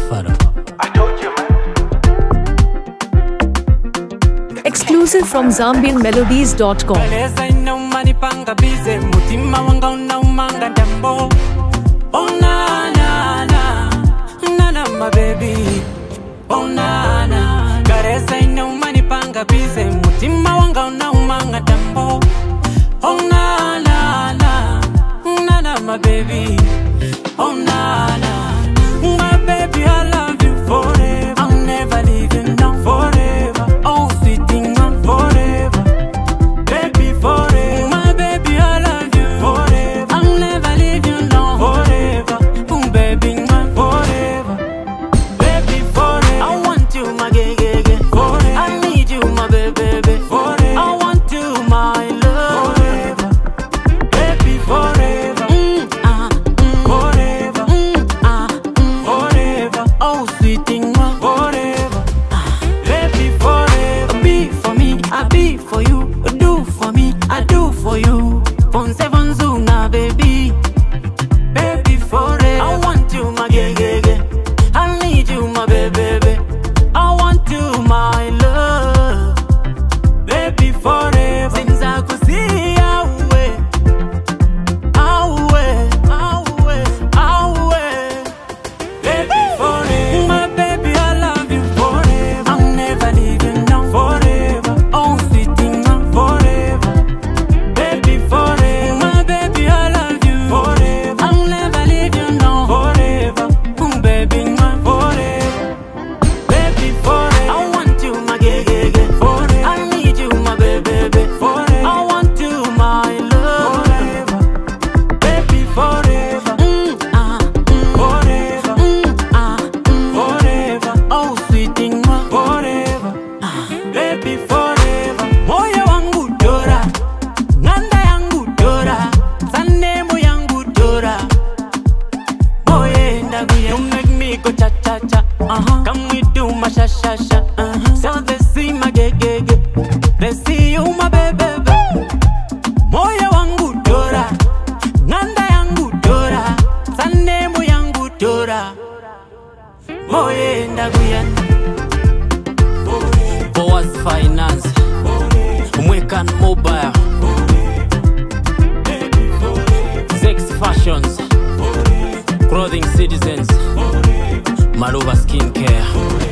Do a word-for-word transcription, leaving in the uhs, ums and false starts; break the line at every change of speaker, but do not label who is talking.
Buffalo.
I told you, man.
Exclusive from Zambian Melodies dot com.
Kaleza inauma nipanga bize, mutima wanga unaumanga ndambo. Oh na na na, na na my baby. Oh na na, kaleza inauma nipanga bize, mutima wanga unaumanga ndambo. Oh na na na, na na my baby. Oh na na, my baby I love you forever. I'll never leave you now forever. Oh sweet thing I'm forever. Baby forever. My baby I love you forever. I'll never leave you now forever. Oh baby I'm forever. Baby forever. I want you my gay gay gay forever. I need you my baby baby forever. I want you my love forever. Baby forever. Mm, ah, mm, forever. Mm, ah, mm, forever. Oh sweet thing I'm forever. Baby forever. Be for me, I be for you. Do for me, I do for you. Phone seven Zuna, baby. Baby forever. I want you, my gay gay gay. I need you, my baby baby. I want you, my love. Baby forever. Since I could see our way, our way, our way, our way. Baby forever. My baby, I love you forever. I'll never leave you now forever. Oh, sweet thing, I'm forever. Baby forever. My baby, I love you forever. I'll never leave you now forever. Mm, baby, I'm forever. Baby forever. I want you, my gay gay gay forever. I need you, my baby baby forever. I want you, my love forever. Baby forever. Mm, ah, mm, forever. Mm, ah, mm, forever. Oh sweet thing forever. Ah, baby forever. Moyo wangu dora, nganda yangu dora, sanemu yangu dora. Moye ndaguye, you make me go cha cha cha. Uh-huh. Come we do my sha sha sha. Uh-huh. So they see my gay gay gay. They see you my baby baby. Moyo wangu dora, nganda yangu dora, sanemu yangu dora. Moye ndaguye.
Boaz Finance, Mwekan Mobile, Sex Fashions, Clothing Citizens, Maluva Skincare.